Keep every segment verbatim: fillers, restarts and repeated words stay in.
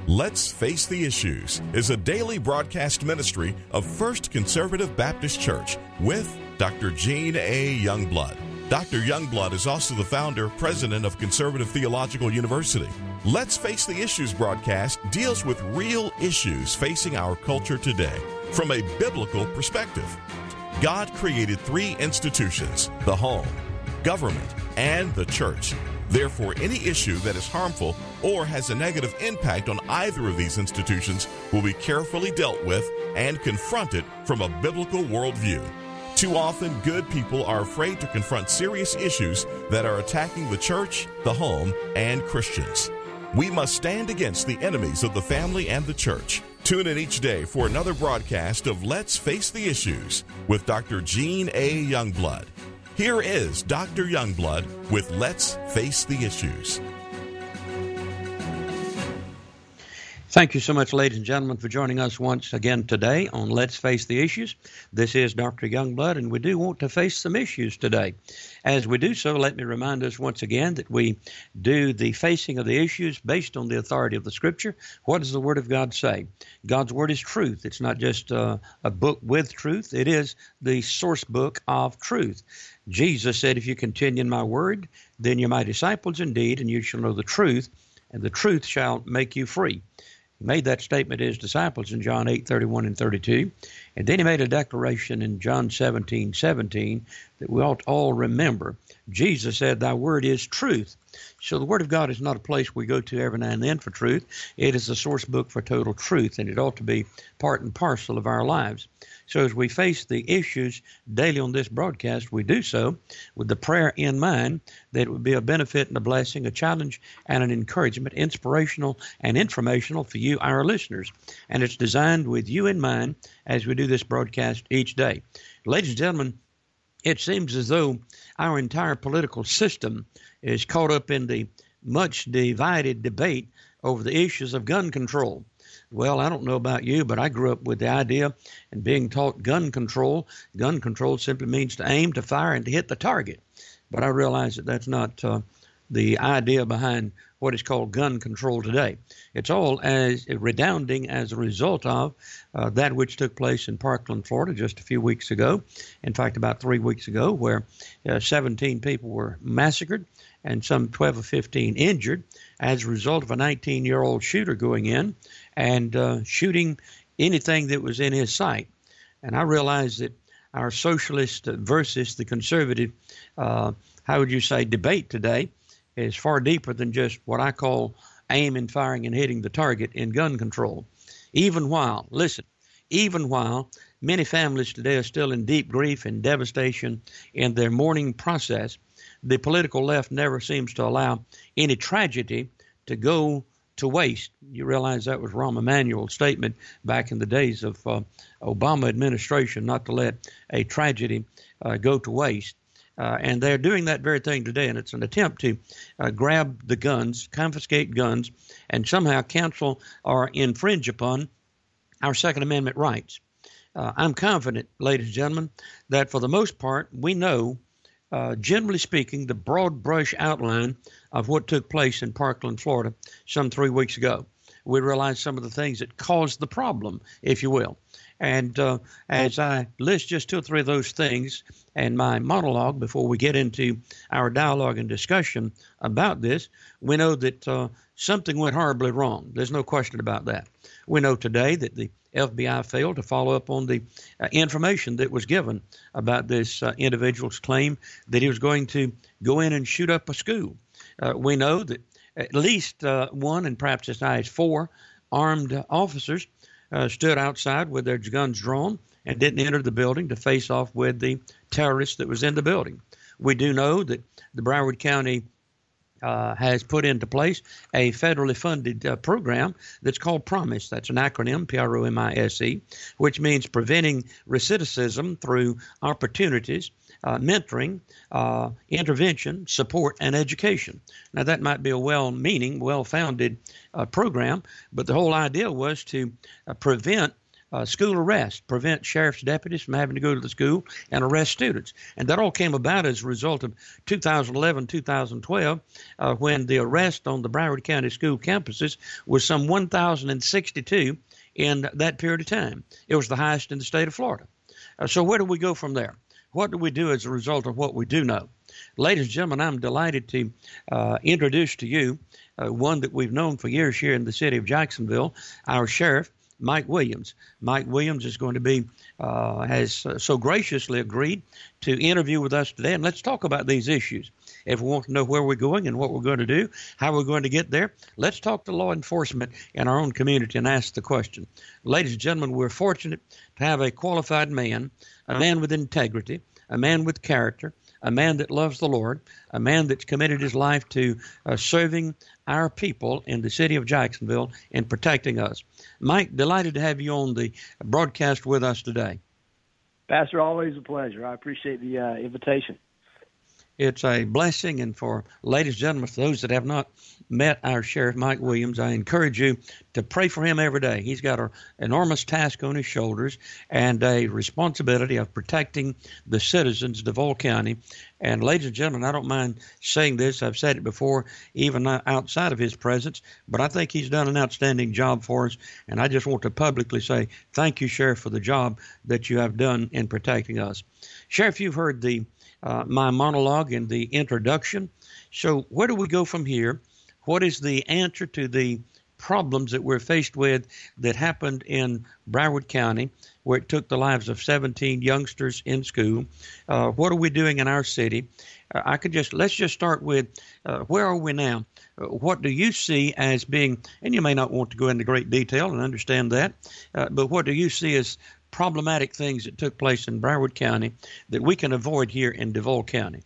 Let's Face the Issues is a daily broadcast ministry of First Conservative Baptist Church with Doctor Gene A. Youngblood. Doctor Youngblood is also the founder, president of Conservative Theological University. Let's Face the Issues broadcast deals with real issues facing our culture today from a biblical perspective. God created three institutions: the home, government, and the church. Therefore, any issue that is harmful or has a negative impact on either of these institutions will be carefully dealt with and confronted from a biblical worldview. Too often, good people are afraid to confront serious issues that are attacking the church, the home, and Christians. We must stand against the enemies of the family and the church. Tune in each day for another broadcast of Let's Face the Issues with Doctor Gene A. Youngblood. Here is Doctor Youngblood with Let's Face the Issues. Thank you so much, ladies and gentlemen, for joining us once again today on Let's Face the Issues. This is Doctor Youngblood, and we do want to face some issues today. As we do so, let me remind us once again that we do the facing of the issues based on the authority of the Scripture. What does the Word of God say? God's Word is truth. It's not just uh, a book with truth. It is the source book of truth. Jesus said, if you continue in my word, then you're my disciples indeed, and you shall know the truth, and the truth shall make you free. He made that statement to his disciples in John eight, thirty-one and thirty-two. And then he made a declaration in John seventeen, seventeen that we ought to all remember. Jesus said, thy word is truth. So the Word of God is not a place we go to every now and then for truth. It is the source book for total truth, and it ought to be part and parcel of our lives. So as we face the issues daily on this broadcast, we do so with the prayer in mind that it would be a benefit and a blessing, a challenge and an encouragement, inspirational and informational for you, our listeners. And it's designed with you in mind as we do this broadcast each day. Ladies and gentlemen, it seems as though our entire political system is caught up in the much divided debate over the issues of gun control. Well, I don't know about you, but I grew up with the idea and being taught gun control. Gun control simply means to aim, to fire, and to hit the target. But I realize that that's not uh, the idea behind what is called gun control today. It's all as redounding as a result of uh, that which took place in Parkland, Florida just a few weeks ago. In fact, about three weeks ago, where uh, seventeen people were massacred and some twelve or fifteen injured as a result of a nineteen-year-old shooter going in and uh, shooting anything that was in his sight. And I realize that our socialist versus the conservative, uh, how would you say, debate today is far deeper than just what I call aiming, firing, and hitting the target in gun control. Even while, listen, even while many families today are still in deep grief and devastation in their mourning process, the political left never seems to allow any tragedy to go to waste. You realize that was Rahm Emanuel's statement back in the days of uh, Obama administration, not to let a tragedy uh, go to waste. Uh, and they're doing that very thing today, and it's an attempt to uh, grab the guns, confiscate guns, and somehow cancel or infringe upon our Second Amendment rights. Uh, I'm confident, ladies and gentlemen, that for the most part, we know, uh, generally speaking, the broad brush outline of what took place in Parkland, Florida, some three weeks ago. We realize some of the things that caused the problem, if you will. And uh, as I list just two or three of those things and my monologue before we get into our dialogue and discussion about this, we know that uh, something went horribly wrong. There's no question about that. We know today that the F B I failed to follow up on the uh, information that was given about this uh, individual's claim that he was going to go in and shoot up a school. Uh, we know that at least uh, one and perhaps as high as four armed officers Uh, stood outside with their guns drawn and didn't enter the building to face off with the terrorist that was in the building. We do know that the Broward County uh, has put into place a federally funded uh, program that's called PROMISE. That's an acronym, P R O M I S E, which means preventing recidivism through opportunities, uh, mentoring, uh, intervention, support, and education. Now, that might be a well-meaning, well-founded uh, program, but the whole idea was to uh, prevent uh, school arrest, prevent sheriff's deputies from having to go to the school and arrest students. And that all came about as a result of two thousand eleven, two thousand twelve, uh, when the arrest on the Broward County school campuses was some one thousand sixty-two in that period of time. It was the highest in the state of Florida. Uh, so where do we go from there? What do we do as a result of what we do know? Ladies and gentlemen, I'm delighted to uh, introduce to you uh, one that we've known for years here in the city of Jacksonville, our sheriff, Mike Williams. Mike Williams is going to be, uh, has uh, so graciously agreed to interview with us today, and let's talk about these issues. If we want to know where we're going and what we're going to do, how we're going to get there, let's talk to law enforcement in our own community and ask the question. Ladies and gentlemen, we're fortunate to have a qualified man, a man with integrity, a man with character, a man that loves the Lord, a man that's committed his life to uh, serving our people in the city of Jacksonville and protecting us. Mike, delighted to have you on the broadcast with us today. Pastor, always a pleasure. I appreciate the uh, invitation. It's a blessing, and for ladies and gentlemen, for those that have not met our Sheriff Mike Williams, I encourage you to pray for him every day. He's got an enormous task on his shoulders and a responsibility of protecting the citizens of Duval County. And ladies and gentlemen, I don't mind saying this. I've said it before, even outside of his presence, but I think he's done an outstanding job for us. And I just want to publicly say thank you, Sheriff, for the job that you have done in protecting us. Sheriff, you've heard the Uh, my monologue in the introduction. So where do we go from here? What is the answer to the problems that we're faced with that happened in Broward County, where it took the lives of seventeen youngsters in school? Uh, what are we doing in our city? Uh, I could just, let's just start with uh, where are we now? Uh, what do you see as being, and you may not want to go into great detail and understand that, uh, but what do you see as problematic things that took place in Broward County that we can avoid here in Duval County?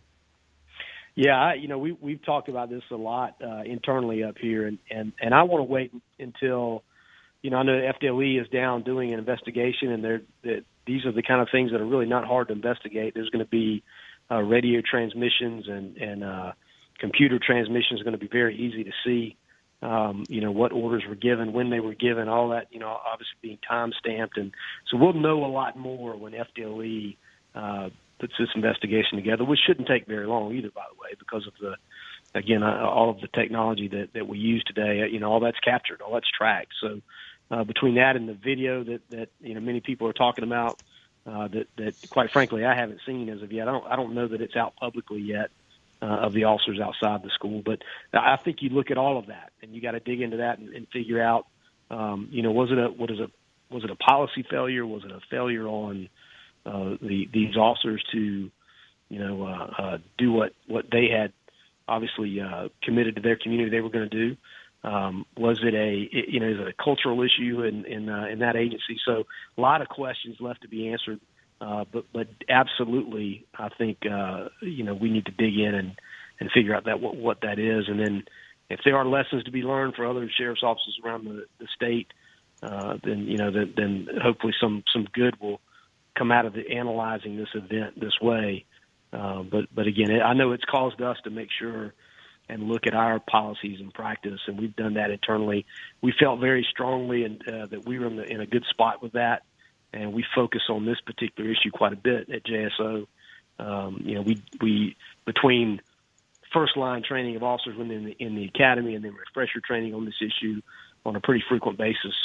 Yeah, I, you know, we, we've talked about this a lot uh, internally up here, and, and, and I want to wait until, you know, I know the F D L E is down doing an investigation, and they're, that these are the kind of things that are really not hard to investigate. There's going to be uh, radio transmissions and, and uh, computer transmissions are going to be very easy to see. Um, you know, what orders were given, when they were given, all that, you know, obviously being time-stamped. And so we'll know a lot more when F D L E uh, puts this investigation together, which shouldn't take very long either, by the way, because of the, again, uh, all of the technology that, that we use today, you know, all that's captured, all that's tracked. So uh, between that and the video that, that, you know, many people are talking about uh, that, that, quite frankly, I haven't seen as of yet. I don't, I don't know that it's out publicly yet. Uh, of the officers outside the school. But I think you look at all of that, and you got to dig into that and, and figure out, um, you know, was it a what is a was it a policy failure? Was it a failure on uh, the these officers to, you know, uh, uh, do what what they had obviously uh, committed to their community they were going to do? Um, was it a you know is it a cultural issue in in, uh, in that agency? So a lot of questions left to be answered. Uh, but, but absolutely, I think, uh, you know, we need to dig in and, and figure out that what, what that is. And then if there are lessons to be learned for other sheriff's offices around the, the state, uh, then, you know, then, then hopefully some, some good will come out of the analyzing this event this way. Uh, but, but again, I know it's caused us to make sure and look at our policies and practice, and we've done that internally. We felt very strongly and, uh, that we were in, the, in a good spot with that. And we focus on this particular issue quite a bit at J S O. Um, you know, we we between first line training of officers within the, in the academy and then refresher training on this issue on a pretty frequent basis.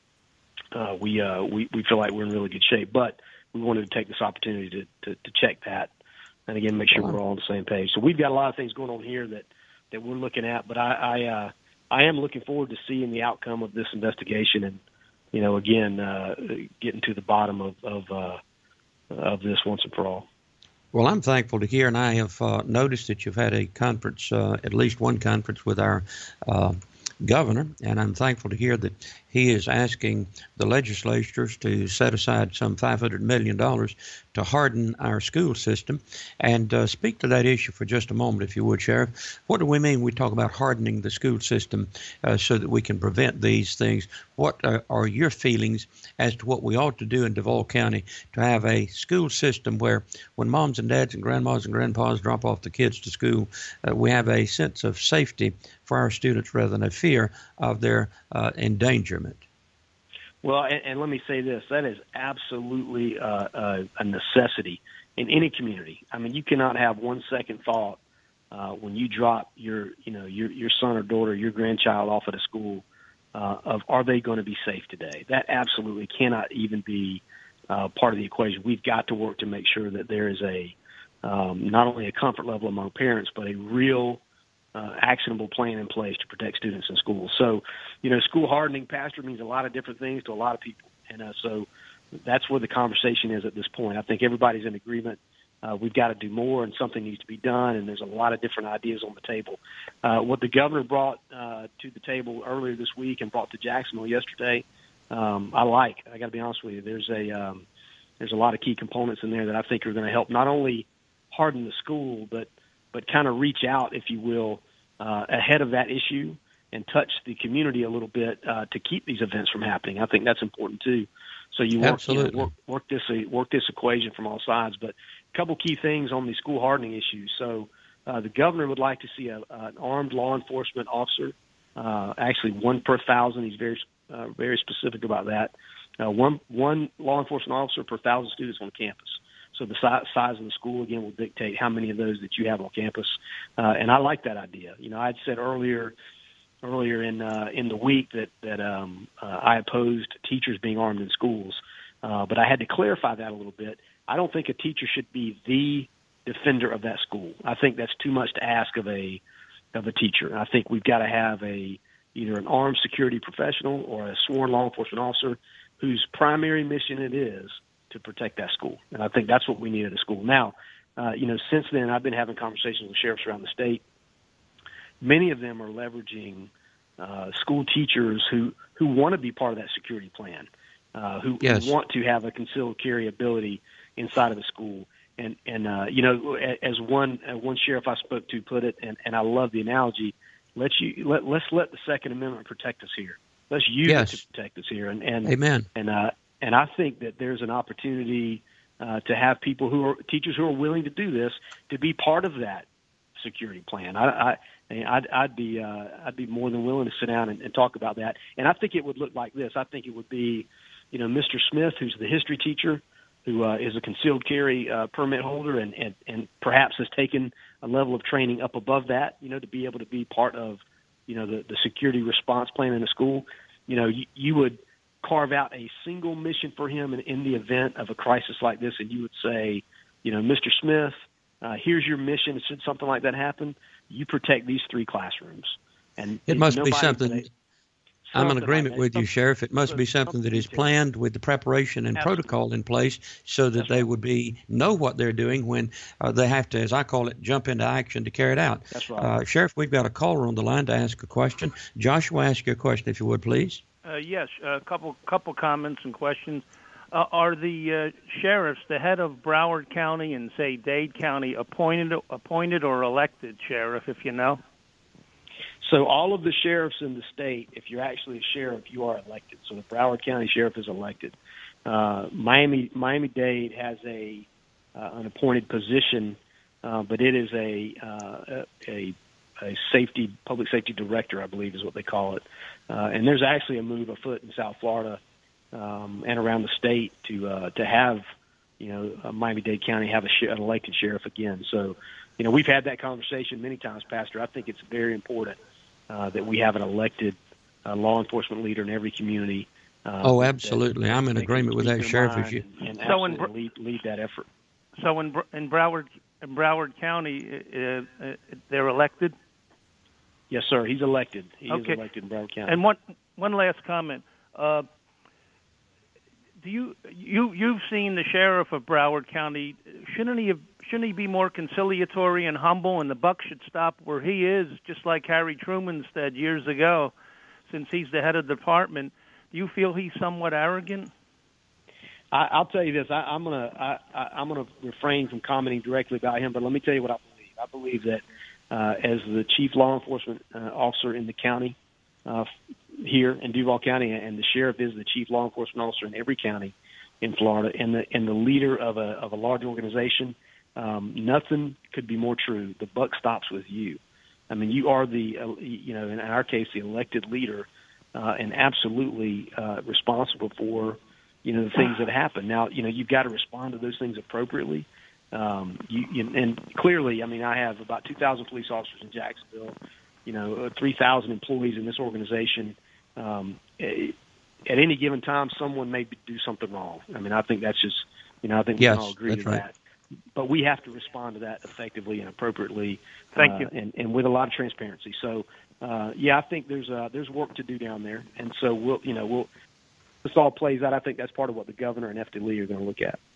Uh, we uh, we we feel like we're in really good shape, but we wanted to take this opportunity to to, to check that, and again make sure we're all on the same page. So we've got a lot of things going on here that, that we're looking at, but I I, uh, I am looking forward to seeing the outcome of this investigation and. You know, again, uh, getting to the bottom of of, uh, of this once and for all. Well, I'm thankful to hear, and I have uh, noticed that you've had a conference, uh, at least one conference with our uh, governor, and I'm thankful to hear that he is asking the legislatures to set aside some five hundred million dollars to harden our school system. And uh, speak to that issue for just a moment, if you would, Sheriff. What do we mean when we talk about hardening the school system uh, so that we can prevent these things? What are, are your feelings as to what we ought to do in Duval County to have a school system where when moms and dads and grandmas and grandpas drop off the kids to school, uh, we have a sense of safety for our students rather than a fear of their uh, endangerment? Well, and, and let me say this: that is absolutely uh, uh, a necessity in any community. I mean, you cannot have one second thought uh, when you drop your, you know, your your son or daughter, your grandchild off at a school uh, of are they going to be safe today? That absolutely cannot even be uh, part of the equation. We've got to work to make sure that there is a um, not only a comfort level among parents, but a real Uh, actionable plan in place to protect students in schools. So, you know, school hardening, Pastor, means a lot of different things to a lot of people. And uh, so that's where the conversation is at this point. I think everybody's in agreement. Uh, we've got to do more and something needs to be done, and there's a lot of different ideas on the table. Uh, what the governor brought uh, to the table earlier this week and brought to Jacksonville yesterday, um, I like. I got to be honest with you. There's a um, there's a lot of key components in there that I think are going to help not only harden the school, but but kind of reach out, if you will, uh, ahead of that issue and touch the community a little bit uh, to keep these events from happening. I think that's important too. So you work, you know, work, work this work this equation from all sides. But a couple key things on the school hardening issues. So uh, the governor would like to see a, an armed law enforcement officer, uh, actually one per thousand. He's very uh, very specific about that. Uh, one one law enforcement officer per thousand students on campus. So the si- size of the school, again, will dictate how many of those that you have on campus. Uh, and I like that idea. You know, I'd said earlier earlier in uh, in the week that, that um, uh, I opposed teachers being armed in schools. Uh, but I had to clarify that a little bit. I don't think a teacher should be the defender of that school. I think that's too much to ask of a of a teacher. I think we've got to have a either an armed security professional or a sworn law enforcement officer whose primary mission it is to protect that school. And I think that's what we need at a school. Now, uh, you know, since then I've been having conversations with sheriffs around the state. Many of them are leveraging uh, school teachers who, who want to be part of that security plan, uh, who, yes. who want to have a concealed carry ability inside of the school. And, and uh, you know, as one uh, one sheriff I spoke to put it, and, and I love the analogy, let's, you, let, let's let the Second Amendment protect us here. Let's use yes. it to protect us here. And, and, Amen. And, uh, And I think that there's an opportunity uh, to have people who are teachers who are willing to do this to be part of that security plan. I, I, I'd, I'd be uh, I'd be more than willing to sit down and, and talk about that. And I think it would look like this. I think it would be, you know, Mister Smith, who's the history teacher, who uh, is a concealed carry uh, permit holder, and, and, and perhaps has taken a level of training up above that, you know, to be able to be part of, you know, the, the security response plan in a school. You know, you, you would carve out a single mission for him in, in the event of a crisis like this, and you would say, you know, Mister Smith, uh, here's your mission. Should something like that happen, you protect these three classrooms. And it must be something. Something I'm in agreement like with you, Sheriff. It must be something that is planned with the preparation and Absolutely. protocol in place, so that That's they right. would be know what they're doing when uh, they have to, as I call it, jump into action to carry it out. That's right. Uh, Sheriff, we've got a caller on the line to ask a question. Joshua, ask your question if you would, please. Uh, yes, a couple couple comments and questions. Uh, are the uh, sheriffs, the head of Broward County and, say, Dade County, appointed appointed or elected, Sheriff, if you know? So all of the sheriffs in the state, if you're actually a sheriff, you are elected. So the Broward County sheriff is elected. Uh, Miami Miami-Dade has a uh, an appointed position, uh, but it is a, uh, a a safety public safety director, I believe is what they call it. Uh, and there's actually a move afoot in South Florida um, and around the state to uh, to have, you know, uh, Miami-Dade County have a sh- an elected sheriff again. So, you know, we've had that conversation many times, Pastor. I think it's very important uh, that we have an elected uh, law enforcement leader in every community. Uh, oh, absolutely. That, I'm in agreement with that, Sheriff. As you and, and so in, lead, lead that effort. So in in Broward in Broward County, uh, uh, they're elected. Yes, sir. He's elected. He okay. is elected in Broward County. And one one last comment. Uh, do you you you've seen the sheriff of Broward County? Shouldn't he have, shouldn't he be more conciliatory and humble? And the buck should stop where he is, just like Harry Truman said years ago. Since he's the head of the department, do you feel he's somewhat arrogant? I, I'll tell you this. I, I'm gonna I, I, I'm gonna refrain from commenting directly about him, but let me tell you what I believe. I believe that. Uh, as the chief law enforcement uh, officer in the county uh, here in Duval County, and the sheriff is the chief law enforcement officer in every county in Florida, and the and the leader of a of a large organization, um, nothing could be more true. The buck stops with you. I mean, you are the uh, you know in our case the elected leader uh, and absolutely uh, responsible for, you know, the things that happen. Now, you know, you've got to respond to those things appropriately. Um, you, you, and clearly, I mean, I have about two thousand police officers in Jacksonville, you know, three thousand employees in this organization. Um, at any given time, someone may do something wrong. I mean, I think that's just, you know, I think we yes, can all agree to right. that. But we have to respond to that effectively and appropriately. Thank uh, you. And, and with a lot of transparency. So, uh, yeah, I think there's uh, there's work to do down there. And so we'll, you know, we'll, this all plays out. I think that's part of what the governor and F D L E are going to look at.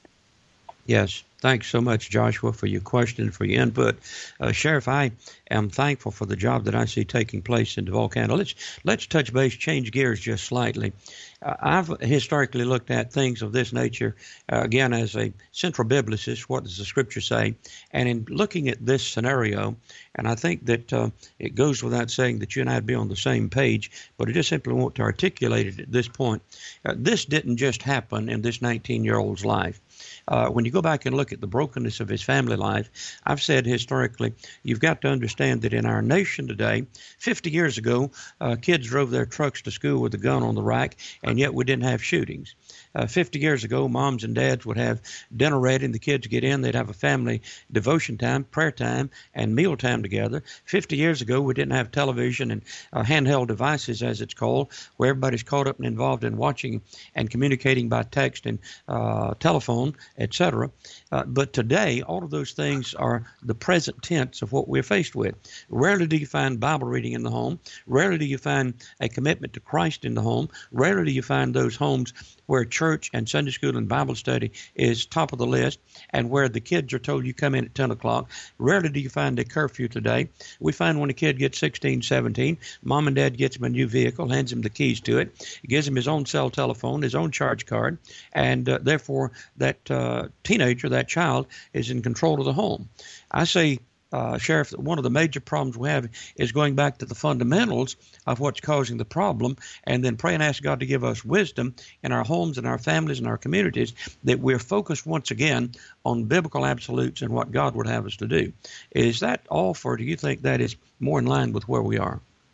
Yes. Thanks so much, Joshua, for your question, for your input. Uh, Sheriff, I am thankful for the job that I see taking place in Duval County. Let's, let's touch base, change gears just slightly. Uh, I've historically looked at things of this nature, uh, again, as a central biblicist, what does the Scripture say? And in looking at this scenario, and I think that uh, it goes without saying that you and I would be on the same page, but I just simply want to articulate it at this point. Uh, this didn't just happen in this nineteen-year-old's life. Uh, when you go back and look at the brokenness of his family life, I've said historically, you've got to understand that in our nation today, fifty years ago, uh, kids drove their trucks to school with a gun on the rack, and yet we didn't have shootings. Uh, fifty years ago, moms and dads would have dinner ready and the kids get in. They'd have a family devotion time, prayer time, and meal time together. fifty years ago, we didn't have television and uh, handheld devices, as it's called, where everybody's caught up and involved in watching and communicating by text and uh, telephone, et cetera. Uh, but today, all of those things are the present tense of what we're faced with. Rarely do you find Bible reading in the home. Rarely do you find a commitment to Christ in the home. Rarely do you find those homes where church and Sunday school and Bible study is top of the list, and where the kids are told you come in at ten o'clock. Rarely do you find a curfew today. We find when a kid gets sixteen, seventeen, mom and dad gets him a new vehicle, hands him the keys to it, gives him his own cell telephone, his own charge card, and uh, therefore that uh, teenager, that child, is in control of the home. I say, Uh, Sheriff, one of the major problems we have is going back to the fundamentals of what's causing the problem, and then pray and ask God to give us wisdom in our homes and our families and our communities, that we're focused once again on biblical absolutes and what God would have us to do. Is that off, or do you think that is more in line with where we are?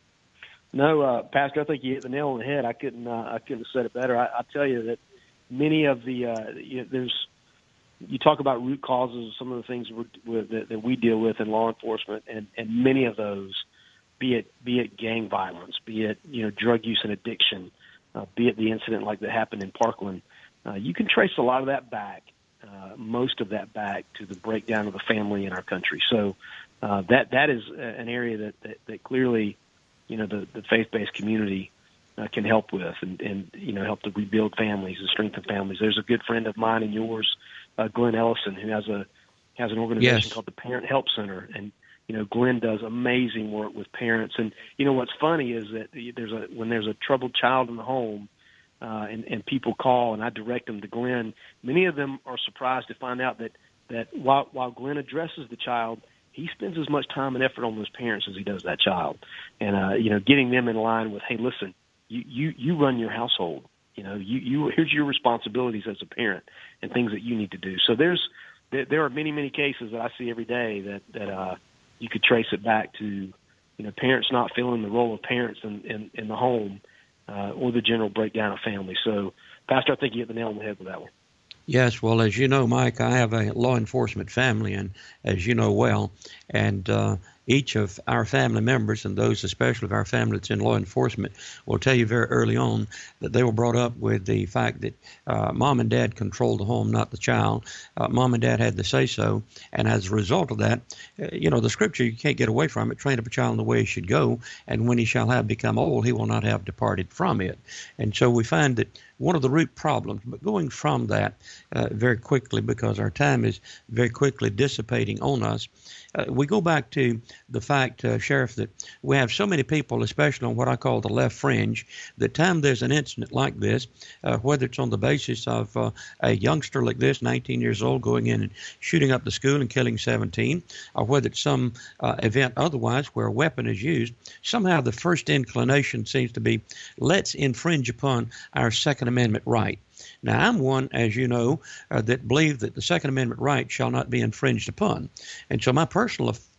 No, uh, Pastor, I think you hit the nail on the head. I couldn't, uh, I couldn't have said it better. I, I tell you that many of the, uh, you know, there's, you talk about root causes of some of the things we're, that, that we deal with in law enforcement, and, and many of those, be it be it gang violence, be it you know drug use and addiction, uh, be it the incident like that happened in Parkland, uh, you can trace a lot of that back, uh, most of that back to the breakdown of the family in our country. So uh, that that is an area that that, that clearly, you know, the, the faith-based community uh, can help with, and, and you know help to rebuild families and strengthen families. There's a good friend of mine and yours, Uh, Glenn Ellison, who has a has an organization yes. called the Parent Help Center, and you know Glenn does amazing work with parents. And you know what's funny is that there's a when there's a troubled child in the home, uh, and and people call, and I direct them to Glenn. Many of them are surprised to find out that that while while Glenn addresses the child, he spends as much time and effort on those parents as he does that child, and uh, you know getting them in line with, hey, listen, you you you run your household. You know, you, you here's your responsibilities as a parent and things that you need to do. So there's there, there are many many cases that I see every day that that uh, you could trace it back to, you know, parents not filling the role of parents in in, in the home, uh, or the general breakdown of family. So, Pastor, I think you hit the nail on the head with that one. Yes, well, as you know, Mike, I have a law enforcement family, and as you know well, and uh, each of our family members, and those especially of our family that's in law enforcement, will tell you very early on that they were brought up with the fact that uh, mom and dad controlled the home, not the child. Uh, mom and dad had the say-so, and as a result of that, uh, you know, the Scripture, you can't get away from it. Train up a child in the way he should go, and when he shall have become old, he will not have departed from it. And so we find that one of the root problems, but going from that uh, very quickly, because our time is very quickly dissipating on us, uh, we go back to the fact, uh, Sheriff, that we have so many people, especially on what I call the left fringe, that time there's an incident like this, uh, whether it's on the basis of uh, a youngster like this, nineteen years old, going in and shooting up the school and killing seventeen, or whether it's some uh, event otherwise where a weapon is used, somehow the first inclination seems to be, let's infringe upon our Second Amendment right. Now, I'm one, as you know, uh, that believe that the Second Amendment right shall not be infringed upon. And so my personal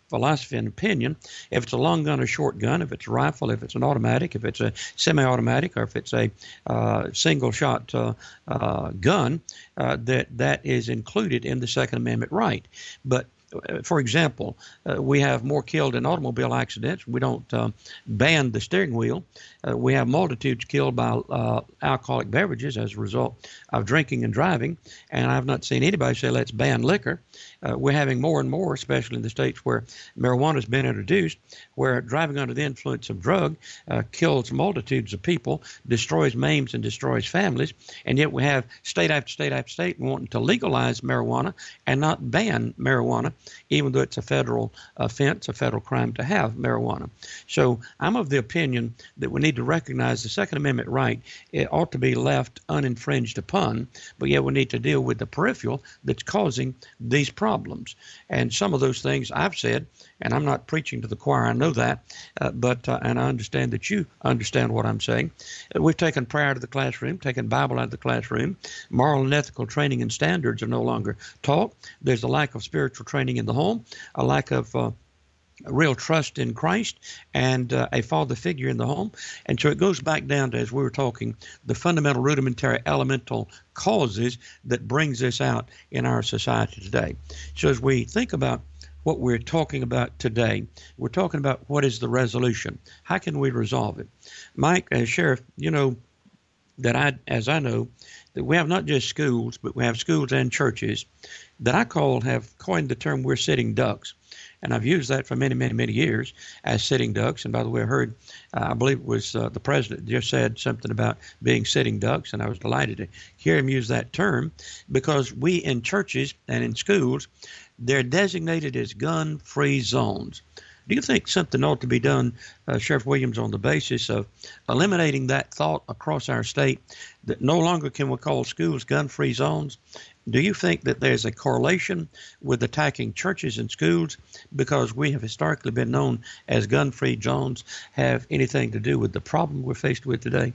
philosophy and opinion. If it's a long gun or short gun, if it's a rifle, if it's an automatic, if it's a semi-automatic, or if it's a uh, single-shot uh, uh, gun, uh, that that is included in the Second Amendment right. But for example, uh, we have more killed in automobile accidents. We don't uh, ban the steering wheel. Uh, we have multitudes killed by uh, alcoholic beverages as a result of drinking and driving. And I've not seen anybody say, let's ban liquor. Uh, we're having more and more, especially in the states where marijuana has been introduced, where driving under the influence of drug uh, kills multitudes of people, destroys, maims, and destroys families. And yet we have state after state after state wanting to legalize marijuana and not ban marijuana, even though it's a federal offense, a federal crime to have marijuana. So I'm of the opinion that we need to recognize the Second Amendment right. It ought to be left uninfringed upon, but yet we need to deal with the peripheral that's causing these problems. And some of those things I've said, and I'm not preaching to the choir, I know that, uh, but uh, and I understand that you understand what I'm saying. Uh, we've taken prayer out of the classroom, taken Bible out of the classroom. Moral and ethical training and standards are no longer taught. There's a lack of spiritual training in the home, a lack of uh, real trust in Christ, and uh, a father figure in the home. And so it goes back down to, as we were talking, the fundamental, rudimentary, elemental causes that brings this out in our society today. So as we think about what we're talking about today, we're talking about what is the resolution. How can we resolve it? Mike, as Sheriff, you know that I, as I know, that we have not just schools, but we have schools and churches that I call, have coined the term, we're sitting ducks. And I've used that for many, many, many years as sitting ducks. And by the way, I heard, uh, I believe it was uh, the president just said something about being sitting ducks, and I was delighted to hear him use that term, because we in churches and in schools, they're designated as gun-free zones. Do you think something ought to be done, uh, Sheriff Williams, on the basis of eliminating that thought across our state that no longer can we call schools gun-free zones? Do you think that there's a correlation with attacking churches and schools because we have historically been known as gun-free zones have anything to do with the problem we're faced with today?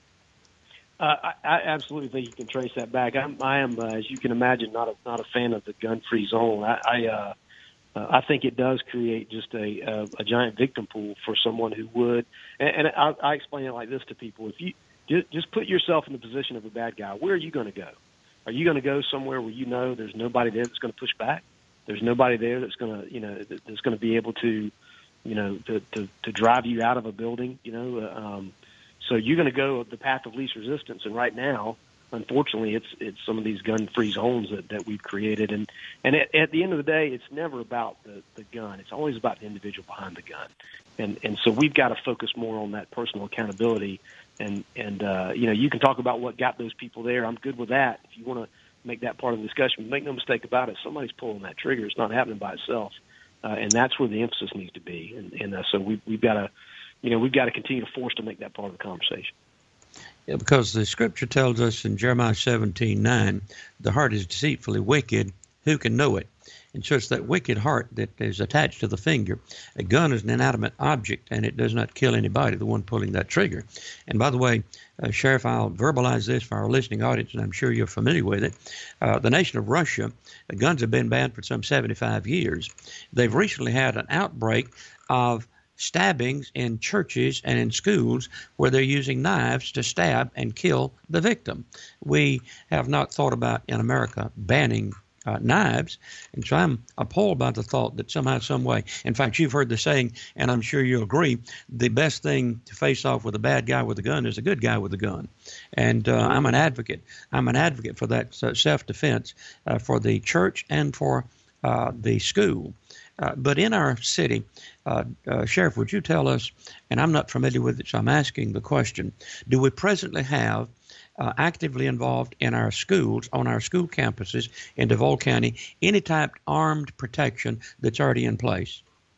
Uh, I, I absolutely think you can trace that back. I'm, I am, uh, as you can imagine, not a not a fan of the gun-free zone. I I, uh, uh, I think it does create just a, a a giant victim pool for someone who would. And, and I, I explain it like this to people: if you just, just put yourself in the position of a bad guy, where are you going to go? Are you going to go somewhere where you know there's nobody there that's going to push back? There's nobody there that's going to, you know, that's going to be able to, you know, to, to, to drive you out of a building, you know. Um, so you're going to go the path of least resistance. And right now, unfortunately, it's it's some of these gun-free zones that, that we've created. And, and at, at the end of the day, it's never about the, the gun. It's always about the individual behind the gun. And and so we've got to focus more on that personal accountability. And, and uh, you know, you can talk about what got those people there. I'm good with that. If you want to make that part of the discussion, make no mistake about it, somebody's pulling that trigger. It's not happening by itself. Uh, and that's where the emphasis needs to be. And, and uh, so we, we've got to, you know, we've got to continue to force to make that part of the conversation. Yeah, because the scripture tells us in Jeremiah seventeen nine, the heart is deceitfully wicked. Who can know it? And so it's that wicked heart that is attached to the finger. A gun is an inanimate object, and it does not kill anybody, the one pulling that trigger. And by the way, uh, Sheriff, I'll verbalize this for our listening audience, and I'm sure you're familiar with it. Uh, the nation of Russia, uh, guns have been banned for some seventy-five years. They've recently had an outbreak of stabbings in churches and in schools where they're using knives to stab and kill the victim. We have not thought about in America banning Uh, knives, and so I'm appalled by the thought that somehow, some way, in fact, you've heard the saying, and I'm sure you'll agree, the best thing to face off with a bad guy with a gun is a good guy with a gun. And uh, I'm an advocate. I'm an advocate for that uh, self-defense uh, for the church and for uh, the school. Uh, but in our city, uh, uh, Sheriff, would you tell us, and I'm not familiar with it, so I'm asking the question, do we presently have Uh, actively involved in our schools, on our school campuses in Duval County, any type armed protection that's already in place?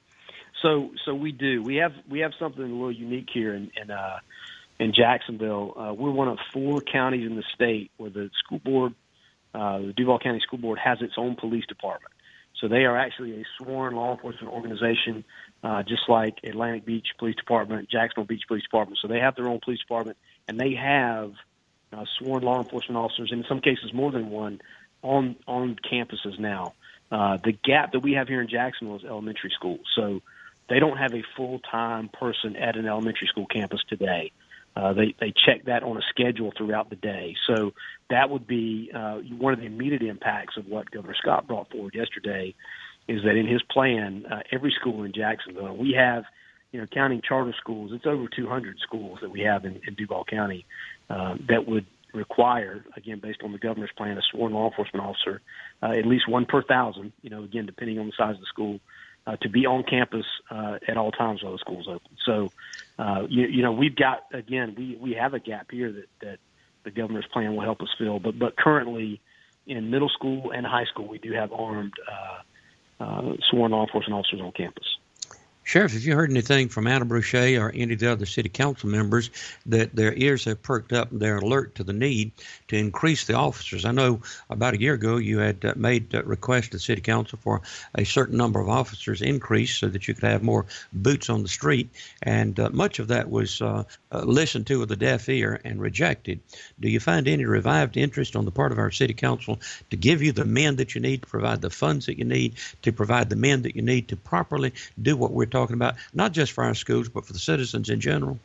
So, so we do. We have we have something a little unique here in in, uh, in Jacksonville. Uh, we're one of four counties in the state where the school board, uh, the Duval County School Board, has its own police department. So they are actually a sworn law enforcement organization, uh, just like Atlantic Beach Police Department, Jacksonville Beach Police Department. So they have their own police department, and they have Uh, sworn law enforcement officers, and in some cases more than one, on on campuses now. Uh, the gap that we have here in Jacksonville is elementary school. So they don't have a full-time person at an elementary school campus today. Uh, they, they check that on a schedule throughout the day. So that would be uh, one of the immediate impacts of what Governor Scott brought forward yesterday, is that in his plan, uh, every school in Jacksonville, we have, you know, counting charter schools, it's over two hundred schools that we have in, in Duval County uh, that would require, again, based on the governor's plan, a sworn law enforcement officer, uh, at least one per thousand, you know, again, depending on the size of the school, uh, to be on campus uh, at all times while the school's open. So, uh, you, you know, we've got, again, we, we have a gap here that, that the governor's plan will help us fill. But, but currently in middle school and high school, we do have armed uh, uh, sworn law enforcement officers on campus. Sheriff, have you heard anything from Anna Bruchet or any of the other city council members that their ears have perked up and they're alert to the need to increase the officers? I know about a year ago you had uh, made a request to the city council for a certain number of officers increased so that you could have more boots on the street, and uh, much of that was uh, uh, listened to with a deaf ear and rejected. Do you find any revived interest on the part of our city council to give you the men that you need, to provide the funds that you need, to provide the men that you need to properly do what we're talking about, not just for our schools, but for the citizens in general?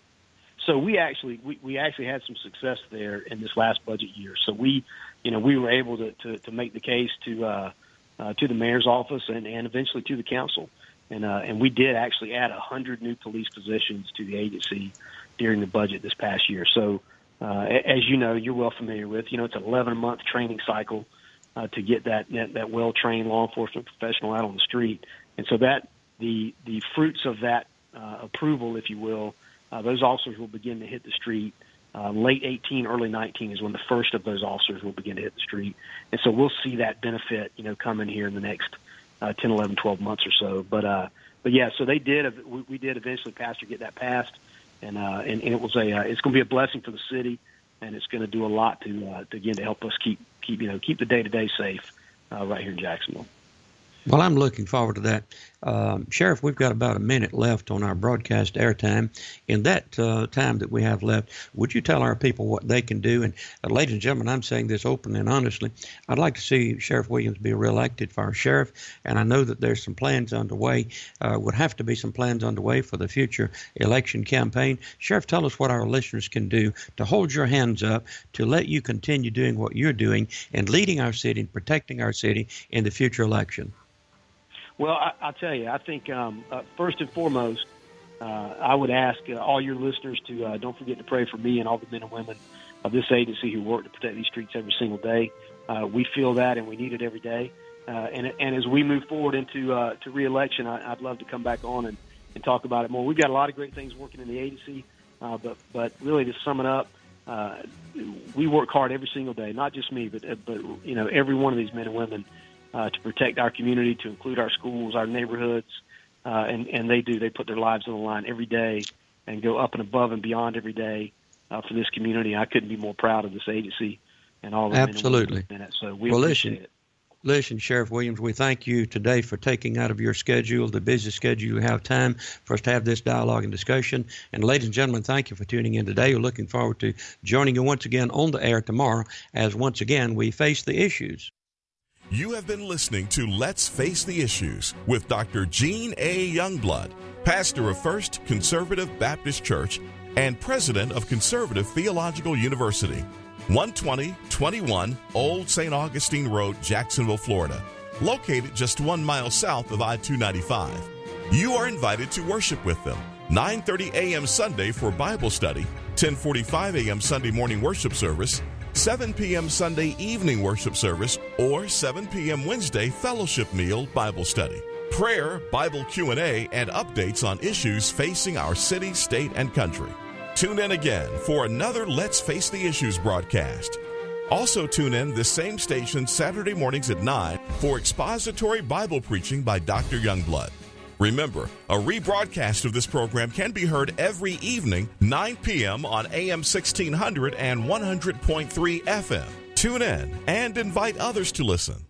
So we actually we, we actually had some success there in this last budget year. So we, you know, we were able to, to, to make the case to uh, uh, to the mayor's office and, and eventually to the council, and uh, and we did actually add a hundred new police positions to the agency during the budget this past year. So uh, as you know, you're well familiar with, you know, it's an eleven month training cycle uh, to get that that, that well trained law enforcement professional out on the street, and so that. The the fruits of that uh, approval, if you will, uh, those officers will begin to hit the street. Uh, late eighteen, early nineteen is when the first of those officers will begin to hit the street. And so we'll see that benefit, you know, coming here in the next uh, ten, eleven, twelve months or so. But, uh, but yeah, so they did, we, we did eventually, Pastor, get that passed. And, uh, and, and it was a, uh, it's going to be a blessing for the city, and it's going to do a lot to, uh, to, again, to help us keep, keep, you know, keep the day-to-day safe uh, right here in Jacksonville. Well, I'm looking forward to that. Um, Sheriff, we've got about a minute left on our broadcast airtime. In that uh, time that we have left, would you tell our people what they can do? And uh, ladies and gentlemen, I'm saying this openly and honestly. I'd like to see Sheriff Williams be reelected for our sheriff, and I know that there's some plans underway, uh, would have to be some plans underway for the future election campaign. Sheriff, tell us what our listeners can do to hold your hands up, to let you continue doing what you're doing and leading our city and protecting our city in the future election. Well, I, I'll tell you, I think um, uh, first and foremost, uh, I would ask uh, all your listeners to uh, don't forget to pray for me and all the men and women of this agency who work to protect these streets every single day. Uh, we feel that, and we need it every day. Uh, and, and as we move forward into uh, to re-election, I, I'd love to come back on and, and talk about it more. We've got a lot of great things working in the agency, uh, but but really to sum it up, uh, we work hard every single day. Not just me, but but you know every one of these men and women. Uh, to protect our community, to include our schools, our neighborhoods, uh, and, and they do. They put their lives on the line every day and go up and above and beyond every day uh, for this community. I couldn't be more proud of this agency and all the Absolutely. men and women in it. So we well, appreciate listen, it. Listen, Sheriff Williams, we thank you today for taking out of your schedule, the busy schedule you have time for us to have this dialogue and discussion. And ladies and gentlemen, thank you for tuning in today. We're looking forward to joining you once again on the air tomorrow as once again we face the issues. You have been listening to Let's Face the Issues with Doctor Gene A. Youngblood, pastor of First Conservative Baptist Church and president of Conservative Theological University, one twenty twenty-one Old Saint Augustine Road, Jacksonville, Florida, located just one mile south of I two ninety-five. You are invited to worship with them, nine thirty a.m. Sunday for Bible study, ten forty-five a.m. Sunday morning worship service, seven p.m. Sunday evening worship service, or seven p.m. Wednesday fellowship meal Bible study, prayer, Bible Q and A, and updates on issues facing our city, state, and country. Tune in again for another Let's Face the Issues broadcast. Also tune in this same station Saturday mornings at nine for expository Bible preaching by Doctor Youngblood. Remember, a rebroadcast of this program can be heard every evening, nine p.m. on A M sixteen hundred and one hundred point three F M. Tune in and invite others to listen.